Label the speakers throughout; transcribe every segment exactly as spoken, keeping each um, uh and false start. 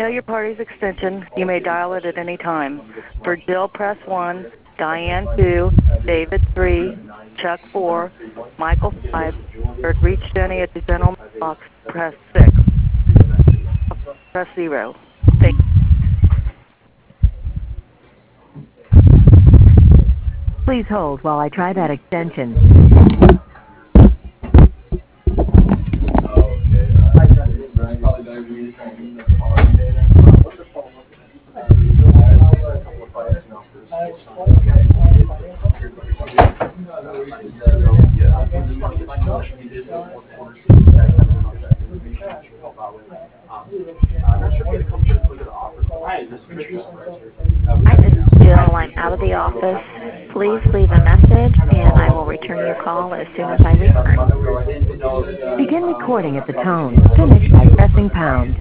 Speaker 1: know your party's extension, you may dial it at any time. For Jill, press one, Diane two, David three, Chuck four, Michael five. Or to reach Jenny at the general box, press six. Press zero. Thank you.
Speaker 2: Please hold while I try that extension.
Speaker 3: Hi, this is Jill. I'm out of the office. Please leave a message, and I will return your call as soon as I return.
Speaker 2: Begin recording at the tone. Finish by pressing pound.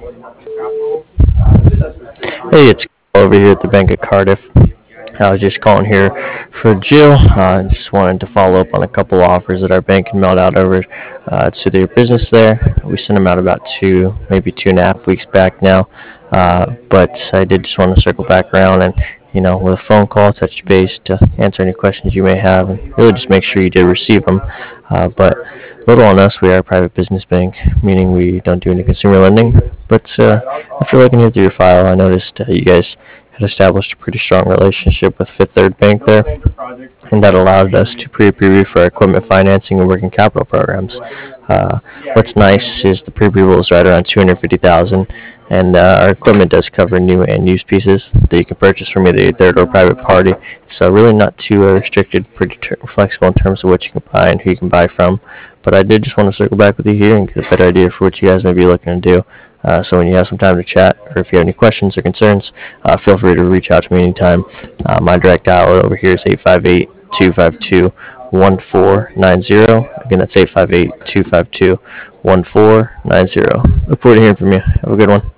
Speaker 4: Hey, it's over here at the Bank of Cardiff. I was just calling here for Jill. I uh, just wanted to follow up on a couple offers that our bank had mailed out over uh, to their business there. We sent them out about two, maybe two and a half weeks back now. Uh, but I did just want to circle back around and, you know, with a phone call, touch base to answer any questions you may have, and really just make sure you did receive them. Uh, but little on us, we are a private business bank, meaning we don't do any consumer lending. But uh, after looking here through your file, I noticed uh, you guys had established a pretty strong relationship with Fifth Third Bank there, and that allowed us to pre-approve for our equipment financing and working capital programs. Uh, what's nice is the pre-approval is right around two hundred fifty thousand dollars, and uh, our equipment does cover new and used pieces that you can purchase from either a third or private party. So really not too uh, restricted, pretty ter- flexible in terms of what you can buy and who you can buy from. But I did just want to circle back with you here and get a better idea for what you guys may be looking to do. Uh, so when you have some time to chat, or if you have any questions or concerns, uh, feel free to reach out to me anytime. Uh, my direct dial over here is eight five eight, two five two, one four nine zero. Again, that's eight five eight, two five two, one four nine zero. Look forward to hearing from you. Have a good one.